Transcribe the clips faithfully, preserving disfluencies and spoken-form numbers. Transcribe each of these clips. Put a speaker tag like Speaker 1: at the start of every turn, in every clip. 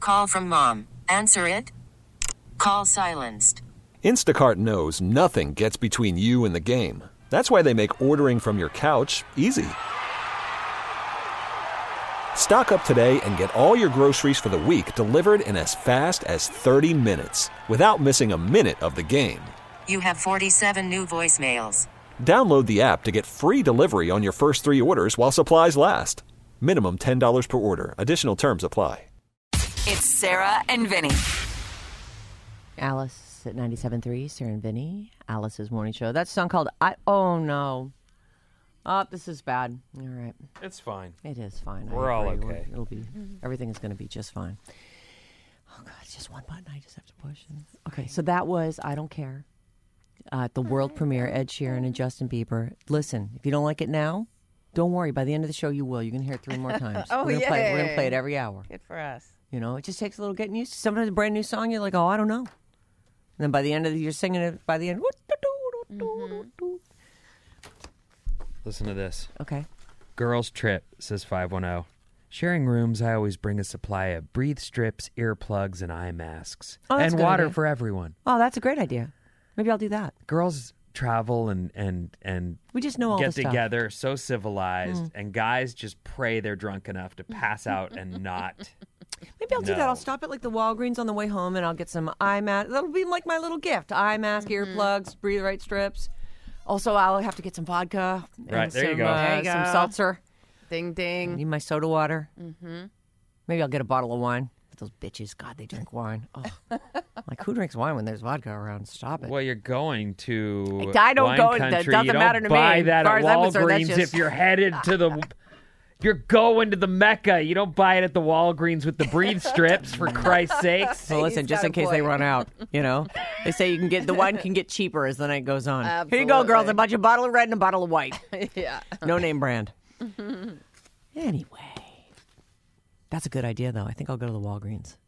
Speaker 1: Call from mom. Answer it. Call silenced.
Speaker 2: Instacart knows nothing gets between you and the game. That's why they make ordering from your couch easy. Stock up today and get all your groceries for the week delivered in as fast as thirty minutes without missing a minute of the game.
Speaker 1: You have forty-seven new voicemails.
Speaker 2: Download the app to get free delivery on your first three orders while supplies last. Minimum ten dollars per order. Additional terms apply.
Speaker 3: It's Sarah and Vinny.
Speaker 4: Alice at ninety-seven point three, Sarah and Vinny, Alice's morning show. That's a song called I. Oh, no. Oh, this is bad. All right.
Speaker 5: It's fine.
Speaker 4: It is fine.
Speaker 5: We're all okay.
Speaker 4: We're, it'll be, everything is going to be just fine. Oh, God, it's just one button I just have to push. Okay, so that was I Don't Care. Uh, the world premiere, Ed Sheeran and Justin Bieber. Listen, if you don't like it now, don't worry. By the end of the show, you will. You're going to hear it three more times.
Speaker 6: oh,
Speaker 4: we're gonna
Speaker 6: yeah.
Speaker 4: Play it. We're going to play it every hour.
Speaker 6: Good for us.
Speaker 4: You know, it just takes a little getting used to. Sometimes a brand new song, you're like, oh, I don't know. And then by the end of the, you're singing it by the end. Mm-hmm.
Speaker 5: Listen to this.
Speaker 4: Okay.
Speaker 5: Girls Trip, says five one zero. Sharing rooms, I always bring a supply of breathe strips, earplugs, and eye masks.
Speaker 4: Oh, that's
Speaker 5: and
Speaker 4: a good
Speaker 5: water
Speaker 4: idea.
Speaker 5: for everyone.
Speaker 4: Oh, that's a great idea. Maybe I'll do that.
Speaker 5: Girls travel and and and
Speaker 4: we just know all
Speaker 5: get
Speaker 4: this stuff.
Speaker 5: together, so civilized,
Speaker 4: Mm.
Speaker 5: and guys just pray they're drunk enough to pass out and not.
Speaker 4: Maybe I'll do
Speaker 5: No.
Speaker 4: that. I'll stop at like the Walgreens on the way home and I'll get some eye mask. That'll be like my little gift. Eye mask,
Speaker 6: Mm-hmm.
Speaker 4: earplugs, breathe right strips. Also, I'll have to get some vodka. And
Speaker 5: Right, there
Speaker 4: some,
Speaker 5: you go.
Speaker 4: Uh,
Speaker 6: There you
Speaker 4: some
Speaker 6: go.
Speaker 4: seltzer.
Speaker 6: Ding,
Speaker 4: I
Speaker 6: ding.
Speaker 4: need my soda water.
Speaker 6: Mm-hmm.
Speaker 4: Maybe I'll get a bottle of wine. But those bitches, God, they drink wine. Oh. Like, who drinks wine when there's vodka around? Stop it.
Speaker 5: Well, you're going to
Speaker 4: I don't
Speaker 5: wine
Speaker 4: go- that
Speaker 5: country.
Speaker 4: doesn't
Speaker 5: you don't
Speaker 4: matter to me.
Speaker 5: buy
Speaker 4: As
Speaker 5: that
Speaker 4: far
Speaker 5: at
Speaker 4: as I'm concerned, that's
Speaker 5: Walgreens
Speaker 4: just-
Speaker 5: if you're headed to the. You're going to the Mecca. You don't buy it at the Walgreens with the breathe strips, for Christ's sakes.
Speaker 4: So listen,
Speaker 6: He's
Speaker 4: just
Speaker 6: got
Speaker 4: in
Speaker 6: a
Speaker 4: case they
Speaker 6: point.
Speaker 4: run out, you know, they say you can get the wine can get cheaper as the night goes on. Here you go, girls,
Speaker 6: Absolutely.
Speaker 4: a bunch of bottle of red and a bottle of white.
Speaker 6: yeah.
Speaker 4: No name brand. Anyway, that's a good idea, though. I think I'll go to the Walgreens.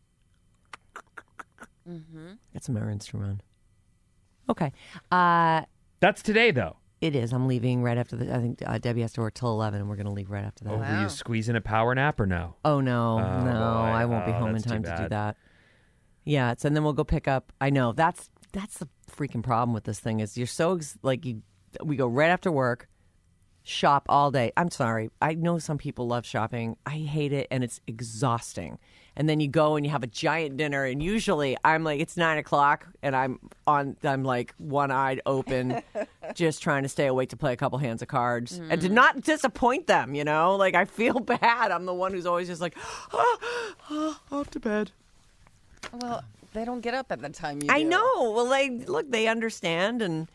Speaker 4: Mm-hmm. Get some errands to run. Okay, uh,
Speaker 5: That's today, though.
Speaker 4: it is. I'm leaving right after the. I think uh, Debbie has to work till eleven, and we're going to leave right after that.
Speaker 5: Oh, were
Speaker 6: Wow.
Speaker 5: you squeezing a power nap or no?
Speaker 4: Oh no,
Speaker 5: Oh,
Speaker 4: no,
Speaker 5: boy.
Speaker 4: I won't be
Speaker 5: Oh,
Speaker 4: home in
Speaker 5: that's too
Speaker 4: time to do
Speaker 5: bad.
Speaker 4: that. Yeah, it's and then we'll go pick up. I know that's that's the freaking problem with this thing is you're so ex- like you. We go right after work, shop all day. I'm sorry, I know some people love shopping. I hate it, and it's exhausting. And then you go and you have a giant dinner, and usually I'm like it's nine o'clock, and I'm on. I'm like one eyed open, just trying to stay awake to play a couple hands of cards and to not disappoint them. You know, like I feel bad. I'm the one who's always just like, ah, ah, off to bed.
Speaker 6: Well, they don't get up at the time you
Speaker 4: I
Speaker 6: do.
Speaker 4: know. Well, they look, they understand, and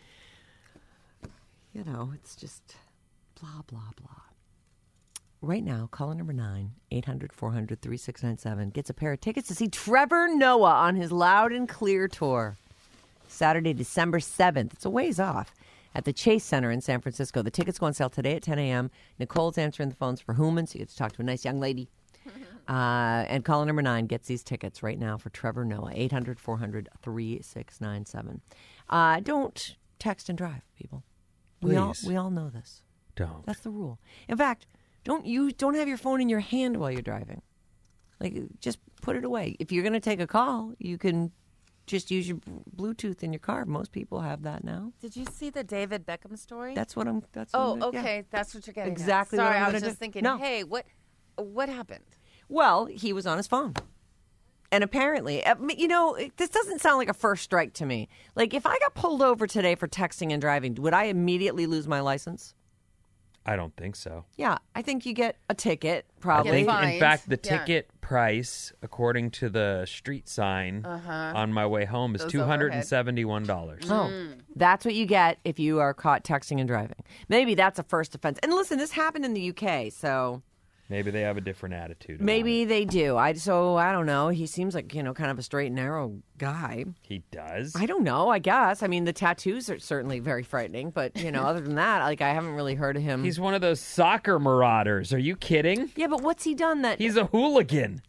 Speaker 4: you know, it's just blah blah blah. Right now, caller number nine, eight hundred, four hundred, thirty-six ninety-seven, gets a pair of tickets to see Trevor Noah on his Loud and Clear tour. Saturday, December seventh. It's a ways off at the Chase Center in San Francisco. The tickets go on sale today at ten a.m. Nicole's answering the phones for Human, so you get to talk to a nice young lady. Uh, and caller number nine gets these tickets right now for Trevor Noah, eight hundred, four hundred, thirty-six ninety-seven. Uh, don't text and drive, people. We all,
Speaker 5: Please.
Speaker 4: we all know this.
Speaker 5: Don't.
Speaker 4: That's the rule. In fact, don't you don't have your phone in your hand while you're driving. Like, just put it away. If you're going to take a call, you can just use your Bluetooth in your car. Most people have that now.
Speaker 6: Did you see the David Beckham story?
Speaker 4: That's what I'm. That's what
Speaker 6: oh,
Speaker 4: I'm, yeah.
Speaker 6: okay. That's what you're getting at.
Speaker 4: Exactly what
Speaker 6: Sorry,
Speaker 4: I'm
Speaker 6: I
Speaker 4: gonna
Speaker 6: was
Speaker 4: do.
Speaker 6: just thinking,
Speaker 4: No.
Speaker 6: hey, what what happened?
Speaker 4: Well, he was on his phone. And apparently, I mean, you know, it- this doesn't sound like a first strike to me. Like, if I got pulled over today for texting and driving, would I immediately lose my license?
Speaker 5: I don't think so.
Speaker 4: Yeah, I think you get a ticket,
Speaker 5: I
Speaker 4: probably.
Speaker 5: think, in
Speaker 6: fined.
Speaker 5: fact, the
Speaker 6: Yeah.
Speaker 5: ticket price, according to the street sign on my way home, is
Speaker 6: Those
Speaker 5: two hundred seventy-one dollars.
Speaker 4: Oh, that's what you get if you are caught texting and driving. Maybe that's a first offense. And listen, this happened in the U K, so
Speaker 5: Maybe they have a different attitude. about
Speaker 4: maybe
Speaker 5: it.
Speaker 4: they do. I so I don't know. He seems like, you know, kind of a straight and narrow guy.
Speaker 5: He does.
Speaker 4: I don't know, I guess. I mean, the tattoos are certainly very frightening, but, you know, other than that, like, I haven't really heard of him.
Speaker 5: He's one of those soccer marauders. Are you kidding?
Speaker 4: Yeah, but what's he done that...
Speaker 5: He's a hooligan.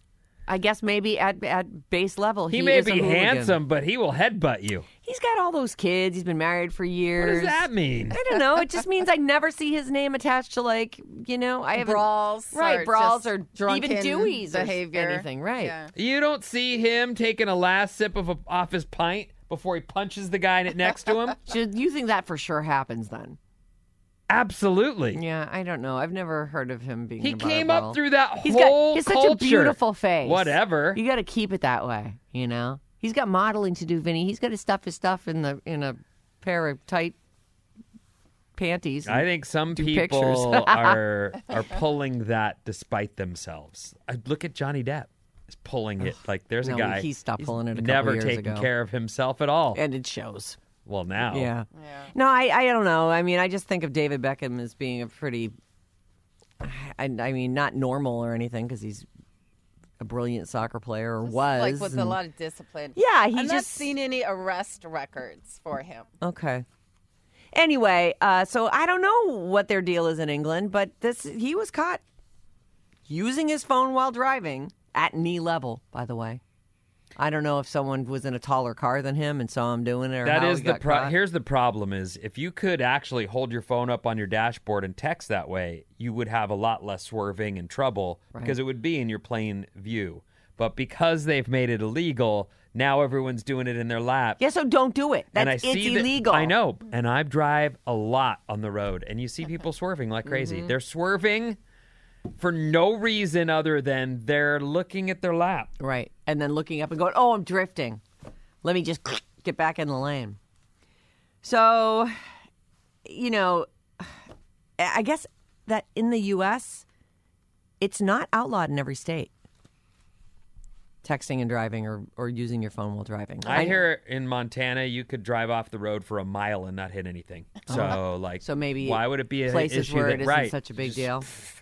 Speaker 4: I guess maybe at at base level, he,
Speaker 5: He may
Speaker 4: is a
Speaker 5: be
Speaker 4: hooligan.
Speaker 5: handsome, but he will headbutt you.
Speaker 4: He's got all those kids. He's been married for
Speaker 5: What
Speaker 4: years.
Speaker 5: does that mean?
Speaker 4: I don't know. It just means I never see his name attached to, like, you know, I have
Speaker 6: Brawls,
Speaker 4: right?
Speaker 6: or
Speaker 4: Brawls
Speaker 6: just
Speaker 4: or
Speaker 6: drunken
Speaker 4: even Dewey's
Speaker 6: behavior.
Speaker 4: or anything, right?
Speaker 6: Yeah.
Speaker 5: You don't see him taking a last sip of a, off his pint before he punches the guy next to him?
Speaker 4: Should you think that for sure happens then?
Speaker 5: Absolutely.
Speaker 4: Yeah, I don't know. I've never heard of him being.
Speaker 5: He
Speaker 4: in a bar
Speaker 5: came
Speaker 4: brawl.
Speaker 5: up through that
Speaker 4: He's
Speaker 5: whole
Speaker 4: got he's such
Speaker 5: culture.
Speaker 4: a beautiful face.
Speaker 5: Whatever.
Speaker 4: You got to keep it that way, you know. He's got modeling to do, Vinny. He's got to stuff his stuff in the in a pair of tight panties.
Speaker 5: I think some
Speaker 4: do
Speaker 5: people
Speaker 4: pictures.
Speaker 5: are are pulling that despite themselves. I look at Johnny Depp. He's pulling it like there's
Speaker 4: No,
Speaker 5: a guy.
Speaker 4: he stopped
Speaker 5: he's
Speaker 4: pulling it a couple
Speaker 5: never
Speaker 4: years
Speaker 5: taken
Speaker 4: ago.
Speaker 5: care of himself at all.
Speaker 4: and it shows.
Speaker 5: Well, now.
Speaker 4: Yeah.
Speaker 6: Yeah.
Speaker 4: No, I, I don't know. I mean, I just think of David Beckham as being a pretty, I, I mean, not normal or anything because he's a brilliant soccer player or was.
Speaker 6: Like with a
Speaker 4: and-
Speaker 6: lot of discipline.
Speaker 4: Yeah, he
Speaker 6: I've not
Speaker 4: just-
Speaker 6: seen any arrest records for him.
Speaker 4: Okay. Anyway, uh, so I don't know what their deal is in England, but this he was caught using his phone while driving at knee level, by the way. I don't know if someone was in a taller car than him and saw him doing it or
Speaker 5: That
Speaker 4: how
Speaker 5: is
Speaker 4: he
Speaker 5: the
Speaker 4: got
Speaker 5: pro-
Speaker 4: caught.
Speaker 5: here's the problem is if you could actually hold your phone up on your dashboard and text that way, you would have a lot less swerving and trouble because it would be in your plain view. But because they've made it illegal, now everyone's doing it in their lap.
Speaker 4: Yeah, so don't do it. That's
Speaker 5: and I
Speaker 4: it's
Speaker 5: see that-
Speaker 4: illegal.
Speaker 5: I know, and I drive a lot on the road, and you see people swerving like crazy.
Speaker 4: Mm-hmm.
Speaker 5: They're swerving for no reason other than they're looking at their lap.
Speaker 4: Right. And then looking up and going, oh, I'm drifting. Let me just get back in the lane. So, you know, I guess that in the U S, it's not outlawed in every state. Texting and driving or, or using your phone while driving.
Speaker 5: I hear in Montana you could drive off the road for a mile and not hit anything. So, like,
Speaker 4: So maybe
Speaker 5: why would it be an
Speaker 4: places
Speaker 5: issue
Speaker 4: where
Speaker 5: that,
Speaker 4: it isn't
Speaker 5: right,
Speaker 4: such a big
Speaker 5: just-
Speaker 4: deal.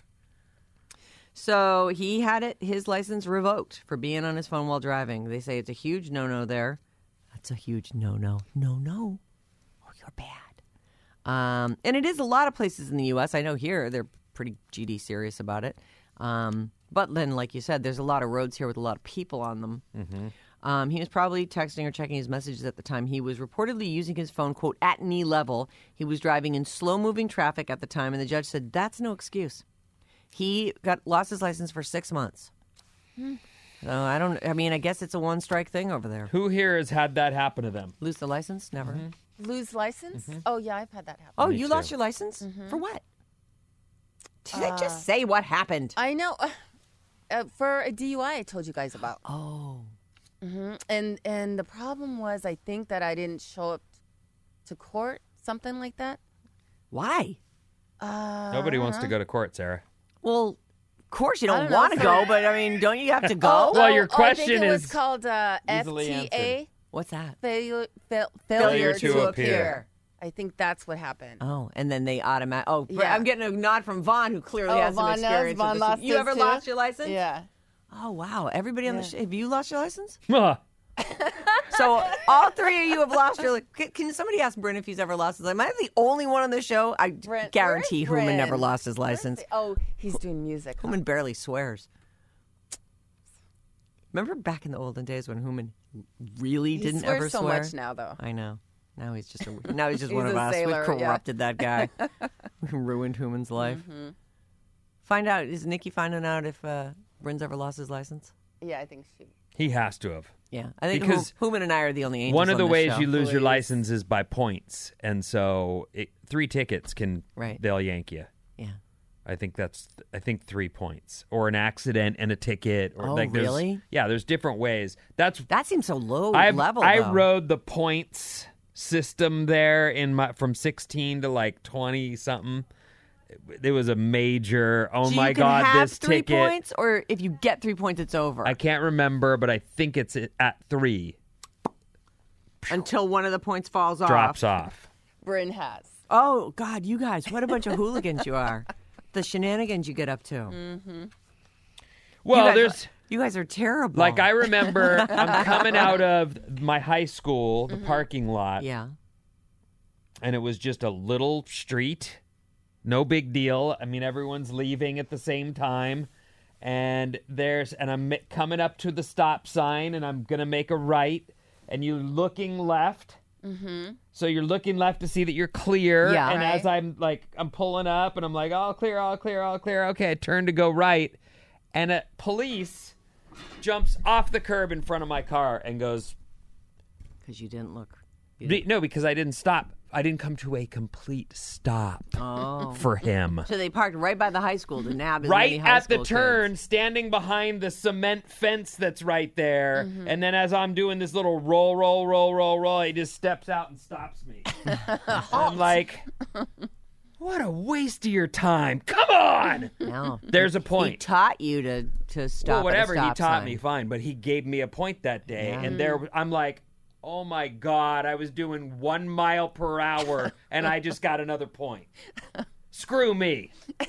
Speaker 4: So he had it his license revoked for being on his phone while driving. They say it's a huge no-no there. That's a huge no-no. No-no. Or you're bad. Um, and it is a lot of places in the U S. I know here they're pretty G D serious about it. Um, but then, like you said, there's a lot of roads here with a lot of people on them.
Speaker 5: Mm-hmm.
Speaker 4: Um, he was probably texting or checking his messages at the time. He was reportedly using his phone, quote, at knee level. He was driving in slow-moving traffic at the time, and the judge said, that's no excuse. He got lost his license for six months.
Speaker 6: Hmm.
Speaker 4: So I don't, I mean, I guess it's a one-strike thing over there.
Speaker 5: Who here has had that happen to them?
Speaker 4: Lose the license? Never.
Speaker 6: Lose license? Oh, yeah, I've had that happen.
Speaker 4: Oh,
Speaker 5: Me
Speaker 4: you
Speaker 5: too.
Speaker 4: lost your license?
Speaker 6: Mm-hmm.
Speaker 4: For what? Did
Speaker 6: Uh,
Speaker 4: I just say what happened?
Speaker 6: I know. Uh, for a D U I I told you guys about.
Speaker 4: Oh.
Speaker 6: hmm And and the problem was, I think that I didn't show up to court, something like that.
Speaker 4: Why?
Speaker 6: Uh,
Speaker 5: Nobody wants to go to court, Sarah.
Speaker 4: Well, of course you
Speaker 6: I
Speaker 4: don't
Speaker 6: don't know,
Speaker 4: want to
Speaker 6: so-
Speaker 4: go, but I mean, don't you have to go?
Speaker 5: Well, your
Speaker 6: oh, I think
Speaker 5: question
Speaker 6: it was
Speaker 5: is
Speaker 6: called uh, F
Speaker 5: easily
Speaker 6: T A,
Speaker 5: answered.
Speaker 4: What's that?
Speaker 6: failure, fail,
Speaker 5: Failure
Speaker 6: failure,
Speaker 5: to
Speaker 6: to,
Speaker 5: appear.
Speaker 6: appear. I think that's what happened.
Speaker 4: Oh, and then they automatic. Oh,
Speaker 6: Yeah.
Speaker 4: I'm getting a nod from Vaughn, who clearly
Speaker 6: Oh,
Speaker 4: has some
Speaker 6: Vaughn knows.
Speaker 4: experience. with
Speaker 6: Vaughn
Speaker 4: this.
Speaker 6: lost
Speaker 4: You
Speaker 6: his
Speaker 4: ever
Speaker 6: too?
Speaker 4: lost your license?
Speaker 6: Yeah.
Speaker 4: Oh wow! Everybody on the
Speaker 6: Yeah.
Speaker 4: show. Have you lost your license?
Speaker 5: Huh.
Speaker 4: So all three of you have lost your. Can, can somebody ask Brent if he's ever lost his license? Am I the only one on the show? I
Speaker 6: Brent,
Speaker 4: guarantee
Speaker 6: where's
Speaker 4: Hooman never
Speaker 6: Brent?
Speaker 4: lost his
Speaker 6: Where's
Speaker 4: license.
Speaker 6: the- oh, he's doing music. huh?
Speaker 4: Hooman barely swears. Remember back in the olden days when Hooman really
Speaker 6: He
Speaker 4: didn't
Speaker 6: swears
Speaker 4: ever
Speaker 6: so
Speaker 4: swear?
Speaker 6: much now, though.
Speaker 4: I know. Now he's just a, now he's just
Speaker 6: He's
Speaker 4: one of
Speaker 6: a
Speaker 4: us.
Speaker 6: sailor,
Speaker 4: We've
Speaker 6: yeah.
Speaker 4: corrupted that guy. We ruined Hooman's life.
Speaker 6: Mm-hmm.
Speaker 4: Find out. Is Nikki finding out if uh, Bryn's ever lost his license?
Speaker 6: Yeah, I think she.
Speaker 5: He has to have.
Speaker 4: Yeah, I think
Speaker 5: Because
Speaker 4: Hooman and I are the only angels.
Speaker 5: One of
Speaker 4: on
Speaker 5: the
Speaker 4: this
Speaker 5: ways
Speaker 4: show.
Speaker 5: you lose your
Speaker 6: Please.
Speaker 5: license is by points, and so it, three tickets can
Speaker 4: Right.
Speaker 5: they'll yank you.
Speaker 4: Yeah.
Speaker 5: I think that's I think three points or an accident and a ticket. Or
Speaker 4: Oh,
Speaker 5: like there's,
Speaker 4: really?
Speaker 5: Yeah, there's different ways. That's
Speaker 4: That seems so low
Speaker 5: I've,
Speaker 4: level.
Speaker 5: I
Speaker 4: though.
Speaker 5: rode the points system there in my from sixteen to like twenty something. It was a major. Oh
Speaker 4: So
Speaker 5: my
Speaker 4: you can
Speaker 5: god,
Speaker 4: have
Speaker 5: this
Speaker 4: three
Speaker 5: ticket!
Speaker 4: points, or if you get three points, it's over.
Speaker 5: I can't remember, but I think it's at three.
Speaker 4: Until one of the points falls off.
Speaker 5: Drops off.
Speaker 6: Bryn has.
Speaker 4: Oh God, you guys, what a bunch of hooligans you are! The shenanigans you get up to.
Speaker 6: Mm-hmm.
Speaker 5: Well,
Speaker 4: you guys,
Speaker 5: there's.
Speaker 4: you guys are terrible.
Speaker 5: Like, I remember I'm coming out of my high school, the parking lot,
Speaker 4: yeah.
Speaker 5: and it was just a little street. No big deal. I mean, everyone's leaving at the same time. and there's and I'm ma- coming up to the stop sign, and I'm gonna make a right, and you're looking left. Mm-hmm. So you're looking left to see that you're clear.
Speaker 4: Yeah.
Speaker 5: And
Speaker 6: Right.
Speaker 5: as I'm like, I'm pulling up, and I'm like, all clear, all clear, all clear. Okay, I turn to go right, and a police jumps off the curb in front of my car and goes,
Speaker 4: Because you didn't look. You
Speaker 5: Be- no, because I didn't stop. I didn't come to a complete stop
Speaker 4: Oh.
Speaker 5: for him.
Speaker 4: So they parked right by the high school to nab as
Speaker 5: Right
Speaker 4: many high
Speaker 5: at the
Speaker 4: school
Speaker 5: turn,
Speaker 4: kids.
Speaker 5: standing behind the cement fence that's right there.
Speaker 4: Mm-hmm.
Speaker 5: And then as I'm doing this little roll, roll, roll, roll, roll, he just steps out and stops me. I'm like, what a waste of your time. Come on!
Speaker 4: No.
Speaker 5: There's a
Speaker 4: He
Speaker 5: point.
Speaker 4: taught you to, to stop
Speaker 5: Well,
Speaker 4: at a
Speaker 5: whatever, he
Speaker 4: stop
Speaker 5: taught
Speaker 4: sign.
Speaker 5: me, fine. But he gave me a point that day.
Speaker 4: Yeah.
Speaker 5: And there, I'm like, oh my God, I was doing one mile per hour and I just got another point. Screw me.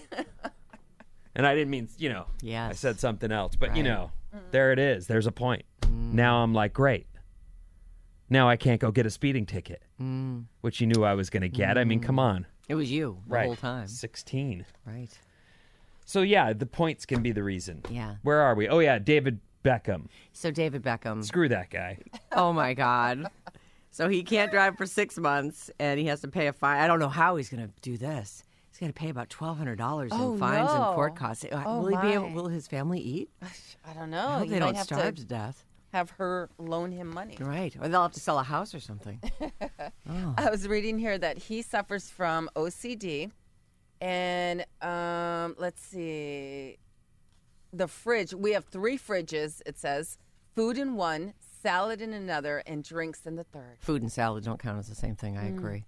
Speaker 5: And I didn't mean, you know,
Speaker 4: Yes.
Speaker 5: I said something else. But, you
Speaker 4: Right.
Speaker 5: know, there it is. There's a point. Now I'm like, great. Now I can't go get a speeding ticket,
Speaker 4: Mm.
Speaker 5: which you knew I was going to get. I mean, come on.
Speaker 4: It was you the
Speaker 5: right.
Speaker 4: whole time.
Speaker 5: sixteen.
Speaker 4: Right.
Speaker 5: So, yeah, the points can be the reason.
Speaker 4: Yeah.
Speaker 5: Where are we? Oh, yeah, David Beckham.
Speaker 4: So David Beckham.
Speaker 5: Screw that guy.
Speaker 4: Oh my God. So he can't drive for six months and he has to pay a fine. I don't know how he's going to do this. He's going to pay about twelve hundred dollars in
Speaker 6: Oh,
Speaker 4: fines and
Speaker 6: no.
Speaker 4: court costs. Uh,
Speaker 6: Oh,
Speaker 4: will he be able,
Speaker 6: my.
Speaker 4: will his family eat?
Speaker 6: I don't know.
Speaker 4: I hope
Speaker 6: you
Speaker 4: they
Speaker 6: might
Speaker 4: don't
Speaker 6: have
Speaker 4: starve
Speaker 6: to
Speaker 4: to death.
Speaker 6: have her loan him money.
Speaker 4: Right. Or they'll have to sell a house or something.
Speaker 6: I was reading here that he suffers from O C D, and um, let's see, the fridge. We have three fridges. It says food in one, salad in another, and drinks in the third.
Speaker 4: Food and salad don't count as the same thing. I agree.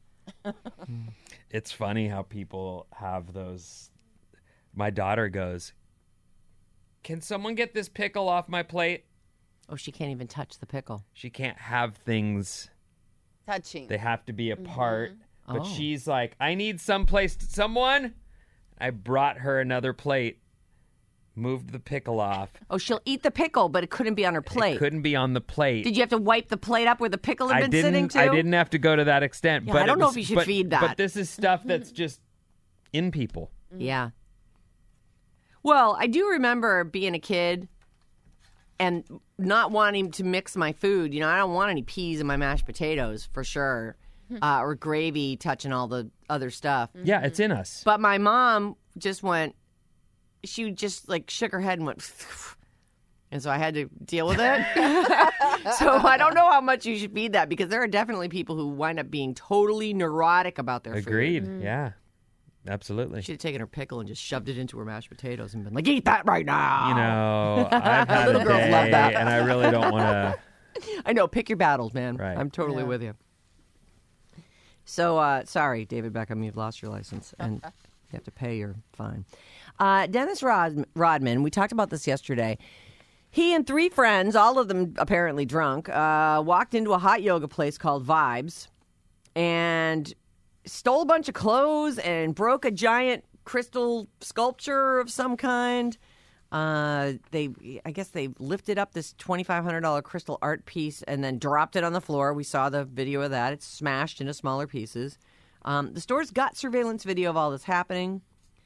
Speaker 5: It's funny how people have those. My daughter goes, can someone get this pickle off my plate?
Speaker 4: Oh, she can't even touch the pickle.
Speaker 5: She can't have things.
Speaker 6: Touching.
Speaker 5: They have to be apart. But
Speaker 4: Oh.
Speaker 5: she's like, I need someplace. To, someone. I brought her another plate. Moved the pickle off.
Speaker 4: Oh, she'll eat the pickle, but it couldn't be on her plate.
Speaker 5: It couldn't be on the plate.
Speaker 4: Did you have to wipe the plate up where the pickle had
Speaker 5: I
Speaker 4: been
Speaker 5: didn't.
Speaker 4: sitting too?
Speaker 5: I didn't have to go to that extent.
Speaker 4: Yeah,
Speaker 5: but
Speaker 4: I don't
Speaker 5: it
Speaker 4: know
Speaker 5: was-
Speaker 4: if you should
Speaker 5: but-
Speaker 4: feed that.
Speaker 5: But this is stuff that's just in people.
Speaker 4: Yeah. Well, I do remember being a kid and not wanting to mix my food. You know, I don't want any peas in my mashed potatoes for sure, uh, or gravy touching all the other stuff.
Speaker 5: Yeah, it's in us.
Speaker 4: But my mom just went, she just like shook her head and went, and so I had to deal with it. So I don't know how much you should feed that because there are definitely people who wind up being totally neurotic about their food.
Speaker 5: Agreed. Yeah, absolutely.
Speaker 4: She had taken her pickle and just shoved it into her mashed potatoes and been like, eat that right now.
Speaker 5: You know, I've had a
Speaker 4: Little girls
Speaker 5: day,
Speaker 4: love that.
Speaker 5: and I really don't want to.
Speaker 4: I know. Pick your battles, man.
Speaker 5: Right.
Speaker 4: I'm totally
Speaker 6: Yeah.
Speaker 4: with you. So, uh, sorry, David Beckham, you've lost your license and you have to pay your fine. Uh, Dennis Rod- Rodman, we talked about this yesterday. He and three friends, all of them apparently drunk, uh, walked into a hot yoga place called Vibes and stole a bunch of clothes and broke a giant crystal sculpture of some kind. Uh, they, I guess they lifted up this twenty-five hundred dollars crystal art piece and then dropped it on the floor. We saw the video of that. It's smashed into smaller pieces. Um, the store's got surveillance video of all this happening.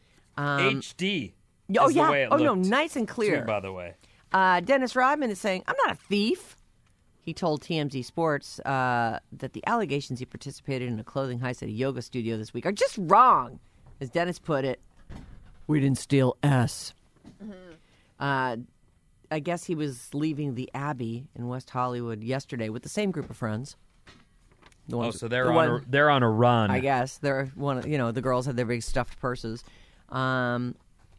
Speaker 5: H D.
Speaker 4: Oh,
Speaker 5: is the
Speaker 4: yeah.
Speaker 5: way it
Speaker 4: Oh, no,
Speaker 5: looked,
Speaker 4: nice and clear.
Speaker 5: too, by the way.
Speaker 4: Uh, Dennis Rodman is saying, I'm not a thief. He told T M Z Sports uh, that the allegations he participated in a clothing heist at a yoga studio this week are just wrong. As Dennis put it, we didn't steal S. Mm-hmm. Uh, I guess he was leaving the Abbey in West Hollywood yesterday with the same group of friends. The
Speaker 5: Oh,
Speaker 4: ones-
Speaker 5: so they're
Speaker 4: the
Speaker 5: on
Speaker 4: one-
Speaker 5: a, they're on a run.
Speaker 4: I guess they're one. Of, you know, the girls had their big stuffed purses. Um,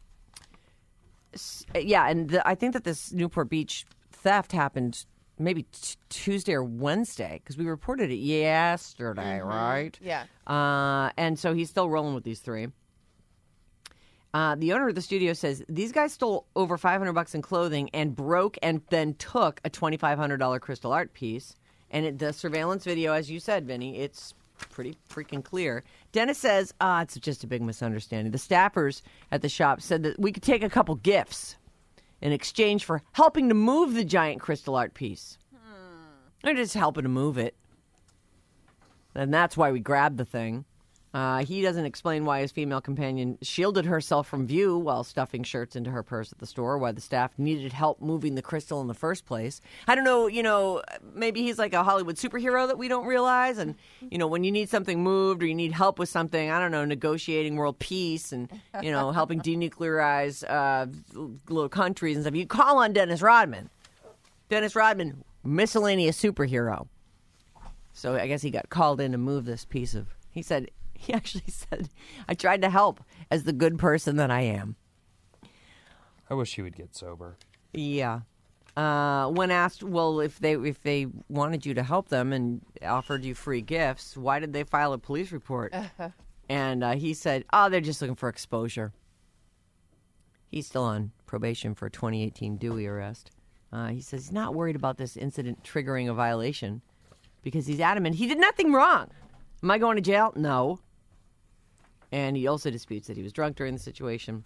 Speaker 4: s- yeah, and the, I think that this Newport Beach theft happened maybe t- Tuesday or Wednesday because we reported it yesterday, right?
Speaker 6: Yeah.
Speaker 4: Uh, and so he's still rolling with these three. Uh, the owner of the studio says these guys stole over five hundred bucks in clothing and broke and then took a twenty-five hundred dollars crystal art piece. And it, the surveillance video, as you said, Vinny, it's pretty freaking clear. Dennis says, ah, it's just a big misunderstanding. The staffers at the shop said that we could take a couple gifts in exchange for helping to move the giant crystal art piece. Hmm. They're just helping to move it. And that's why we grabbed the thing. Uh, he doesn't explain why his female companion shielded herself from view while stuffing shirts into her purse at the store, why the staff needed help moving the crystal in the first place. I don't know, you know, maybe he's like a Hollywood superhero that we don't realize. And, you know, when you need something moved or you need help with something, I don't know, negotiating world peace and, you know, helping denuclearize uh, little countries and stuff, you call on Dennis Rodman. Dennis Rodman, miscellaneous superhero. So I guess he got called in to move this piece of, he said, He actually said, I tried to help as the good person that I am.
Speaker 5: I wish he would get sober.
Speaker 4: Yeah. Uh, when asked, well, if they if they wanted you to help them and offered you free gifts, why did they file a police report? Uh-huh. And uh, he said, oh, they're just looking for exposure. He's still on probation for a twenty eighteen Dewey arrest. Uh, he says he's not worried about this incident triggering a violation because he's adamant he did nothing wrong. Am I going to jail? No. And he also disputes that he was drunk during the situation.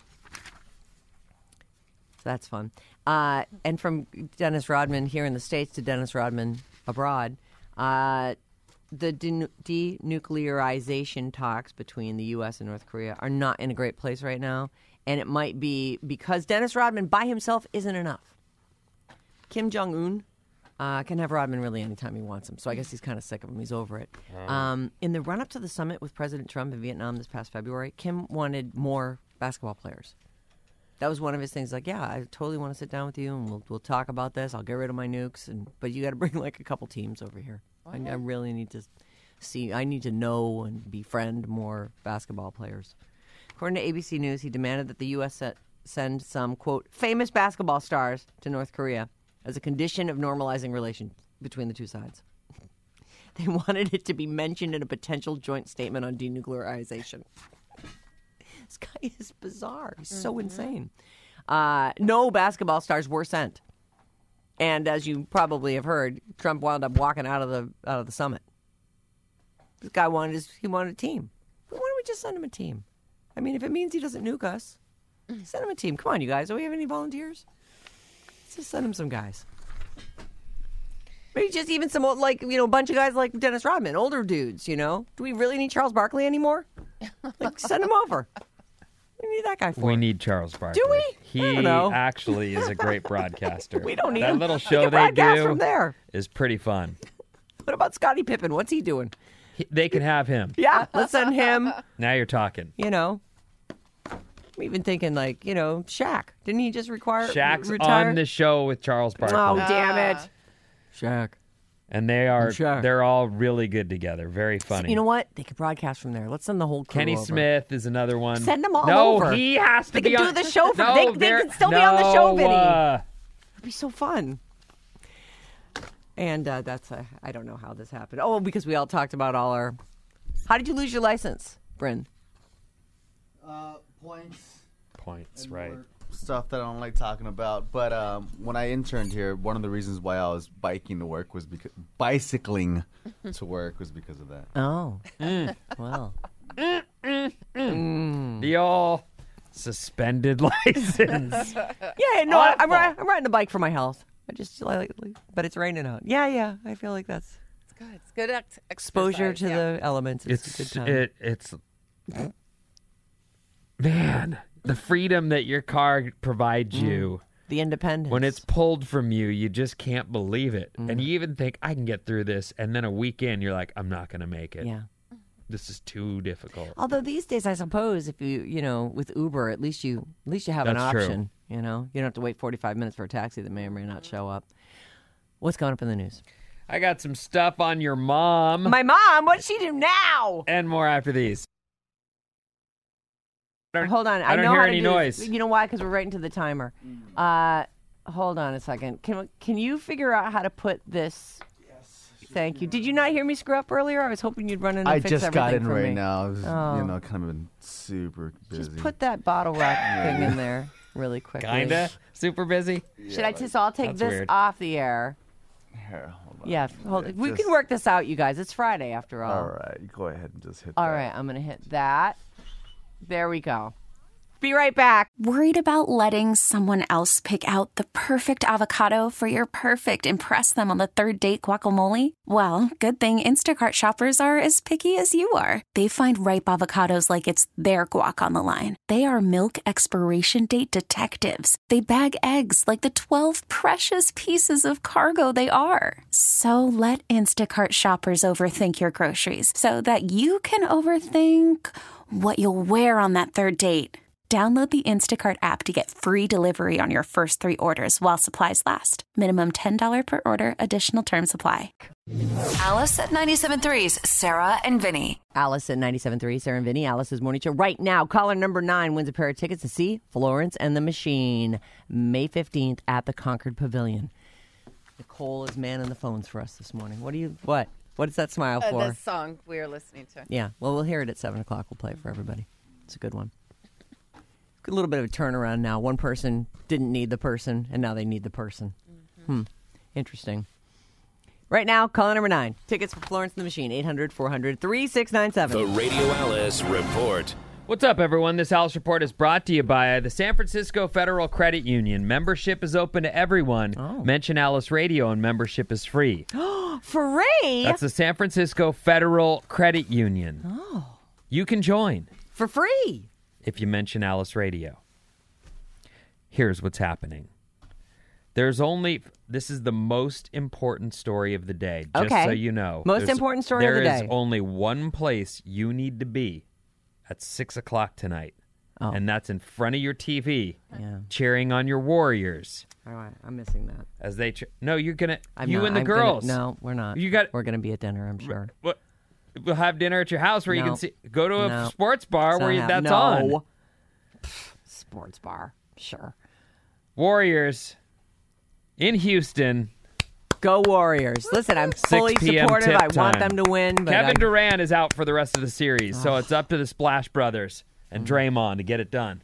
Speaker 4: So that's fun. Uh, and from Dennis Rodman here in the States to Dennis Rodman abroad, uh, the de- denuclearization talks between the U S and North Korea are not in a great place right now. And it might be because Dennis Rodman by himself isn't enough. Kim Jong-un Uh, can have Rodman really anytime he wants him. So I guess he's kind of sick of him. He's over it. Oh. Um, in the run-up to the summit with President Trump in Vietnam this past February, Kim wanted more basketball players. That was one of his things. Like, yeah, I totally want to sit down with you and we'll we'll talk about this. I'll get rid of my nukes, and but you got to bring like a couple teams over here. I, I really need to see. I need to know and befriend more basketball players. According to A B C News, he demanded that the U S set, send some quote famous basketball stars to North Korea as a condition of normalizing relations between the two sides. They wanted it to be mentioned in a potential joint statement on denuclearization. This guy is bizarre. He's so mm-hmm. insane. Uh, no basketball stars were sent. And as you probably have heard, Trump wound up walking out of the out of the summit. This guy wanted his, he wanted a team. Why don't we just send him a team? I mean, if it means he doesn't nuke us, send him a team. Come on, you guys. Do we have any volunteers? Just send him some guys. Maybe just even some, like, you know, a bunch of guys like Dennis Rodman, older dudes, you know? Do we really need Charles Barkley anymore? Like, send him over. We need that guy for
Speaker 5: We
Speaker 4: it.
Speaker 5: need Charles Barkley.
Speaker 4: Do we?
Speaker 5: He
Speaker 4: I don't know.
Speaker 5: actually is a great broadcaster.
Speaker 4: We don't need
Speaker 5: that
Speaker 4: him.
Speaker 5: little
Speaker 4: We
Speaker 5: show
Speaker 4: can
Speaker 5: they
Speaker 4: broadcast
Speaker 5: do
Speaker 4: from there.
Speaker 5: is pretty fun.
Speaker 4: What about Scottie Pippen? What's he doing?
Speaker 5: He, they can have him.
Speaker 4: Yeah, let's send him.
Speaker 5: Now you're talking.
Speaker 4: You know. I'm even thinking, like, you know, Shaq. Didn't he just require
Speaker 5: Shaq's
Speaker 4: retire?
Speaker 5: on the show with Charles Barkley.
Speaker 4: Oh, damn it. Shaq.
Speaker 5: And they are,
Speaker 4: Shaq.
Speaker 5: they're all really good together. Very funny.
Speaker 4: So, you know what? They could broadcast from there. Let's send the whole crew
Speaker 5: Kenny
Speaker 4: over.
Speaker 5: Smith is another one.
Speaker 4: Send them all
Speaker 5: no,
Speaker 4: over.
Speaker 5: No, he has to
Speaker 4: they
Speaker 5: be
Speaker 4: could
Speaker 5: on.
Speaker 4: do the show for
Speaker 5: no,
Speaker 4: They, they could still
Speaker 5: no,
Speaker 4: be on the show, Vinny.
Speaker 5: Uh,
Speaker 4: It'd be so fun. And uh, that's, uh, I don't know how this happened. Oh, because we all talked about all our... How did you lose your license, Bryn?
Speaker 7: Uh, points.
Speaker 5: Points,
Speaker 7: and
Speaker 5: right.
Speaker 7: more Stuff that I don't like talking about. But um, when I interned here, one of the reasons why I was biking to work was because... Bicycling to work was because of that.
Speaker 4: Oh. Mm. Well.
Speaker 5: Mm, mm, mm. The all suspended license.
Speaker 4: Yeah, no, I, I'm, ri- I'm riding a bike for my health. I just like, but it's raining out. Yeah, yeah. I feel like that's
Speaker 6: it's good. It's good ex-
Speaker 4: exposure to
Speaker 6: yeah.
Speaker 4: the elements. It's,
Speaker 5: It's
Speaker 4: a good time.
Speaker 5: it. It's man, the freedom that your car provides
Speaker 4: mm.
Speaker 5: you.
Speaker 4: The independence.
Speaker 5: When it's pulled from you, you just can't believe it,
Speaker 4: mm.
Speaker 5: and you even think I can get through this, and then a week in, you're like, I'm not going to make it.
Speaker 4: Yeah.
Speaker 5: This is too difficult.
Speaker 4: Although these days, I suppose, if you you know with Uber, at least you at least you have
Speaker 5: That's
Speaker 4: an
Speaker 5: true.
Speaker 4: option. You know, you don't have to wait forty-five minutes for a taxi that may or may not show up. What's going up in the news?
Speaker 5: I got some stuff on your mom.
Speaker 4: My mom. What's she do now?
Speaker 5: And more after these. I don't-
Speaker 4: Hold on.
Speaker 5: I don't
Speaker 4: know
Speaker 5: hear
Speaker 4: how to
Speaker 5: any
Speaker 4: do
Speaker 5: noise.
Speaker 4: This. You know why? Because we're right into the timer. Uh, hold on a second. Can can you figure out how to put this? Yes. Thank you. Did you not hear me screw up earlier? I was hoping you'd run in and
Speaker 7: I
Speaker 4: fix
Speaker 7: just
Speaker 4: everything
Speaker 7: got in
Speaker 4: for
Speaker 7: right
Speaker 4: me.
Speaker 7: now. I was,
Speaker 4: Oh.
Speaker 7: you know, kind of been super busy.
Speaker 4: Just put that bottle rock thing in there really quickly.
Speaker 5: Kinda super busy.
Speaker 4: Should I just? So I'll take
Speaker 5: That's
Speaker 4: this
Speaker 5: weird.
Speaker 4: off the air.
Speaker 7: Here, hold on.
Speaker 4: Yeah, hold
Speaker 7: Yeah,
Speaker 4: it. We
Speaker 7: just-
Speaker 4: can work this out, you guys. It's Friday after all.
Speaker 7: All right, go ahead and just hit
Speaker 4: All
Speaker 7: that.
Speaker 4: right, I'm gonna hit that. There we go. Be right back.
Speaker 8: Worried about letting someone else pick out the perfect avocado for your perfect impress them on the third date guacamole? Well, good thing Instacart shoppers are as picky as you are. They find ripe avocados like it's their guac on the line. They are milk expiration date detectives. They bag eggs like the twelve precious pieces of cargo they are. So let Instacart shoppers overthink your groceries so that you can overthink what you'll wear on that third date. Download the Instacart app to get free delivery on your first three orders while supplies last. Minimum ten dollars per order. Additional terms apply.
Speaker 3: Alice at ninety-seven point three's Sarah and Vinny.
Speaker 4: Alice at ninety-seven point three, Sarah and Vinny, Alice's Morning Show. Right now, caller number nine wins a pair of tickets to see Florence and the Machine, May fifteenth at the Concord Pavilion. Nicole is manning the phones for us this morning. What do you, what? What is that smile
Speaker 6: Uh,
Speaker 4: for?
Speaker 6: the song we are listening to.
Speaker 4: Yeah, well, we'll hear it at seven o'clock. We'll play it for everybody. It's a good one. A little bit of a turnaround now. One person didn't need the person, and now they need the person. Mm-hmm. Hmm. Interesting. Right now, caller number nine. Tickets for Florence and the Machine, eight hundred, four hundred, thirty-six ninety-seven.
Speaker 9: The Radio Alice Report.
Speaker 5: What's up, everyone? This Alice Report is brought to you by the San Francisco Federal Credit Union. Membership is open to everyone.
Speaker 4: Oh.
Speaker 5: Mention Alice Radio and membership is free.
Speaker 4: Free?
Speaker 5: That's the San Francisco Federal Credit Union.
Speaker 4: Oh.
Speaker 5: You can join
Speaker 4: For free?
Speaker 5: if you mention Alice Radio. Here's what's happening. There's only, this is the most important story of the day, just
Speaker 4: Okay.
Speaker 5: so you know.
Speaker 4: Most
Speaker 5: There's-
Speaker 4: important story of the
Speaker 5: There is
Speaker 4: day.
Speaker 5: only one place you need to be at six o'clock tonight,
Speaker 4: Oh.
Speaker 5: and that's in front of your T V,
Speaker 4: Yeah.
Speaker 5: cheering on your Warriors
Speaker 4: All right, I'm missing that.
Speaker 5: as they. Ch- no, you're gonna.
Speaker 4: I'm
Speaker 5: you
Speaker 4: not-
Speaker 5: and the
Speaker 4: I'm gonna-
Speaker 5: girls.
Speaker 4: no, we're not.
Speaker 5: You got.
Speaker 4: We're going to be at dinner, I'm sure.
Speaker 5: What? We'll have dinner at your house where you
Speaker 4: No.
Speaker 5: can see. Go to a
Speaker 4: No.
Speaker 5: sports bar
Speaker 4: It's
Speaker 5: where
Speaker 4: not
Speaker 5: you,
Speaker 4: hap-
Speaker 5: that's
Speaker 4: no.
Speaker 5: on.
Speaker 4: Pfft, Sports bar, sure.
Speaker 5: Warriors in Houston.
Speaker 4: Go Warriors. Listen, I'm fully
Speaker 5: p m
Speaker 4: supportive.
Speaker 5: tip
Speaker 4: I want
Speaker 5: time.
Speaker 4: them to win. But
Speaker 5: Kevin
Speaker 4: I,
Speaker 5: Durant is out for the rest of the series, so it's up to the Splash Brothers and Draymond to get it done.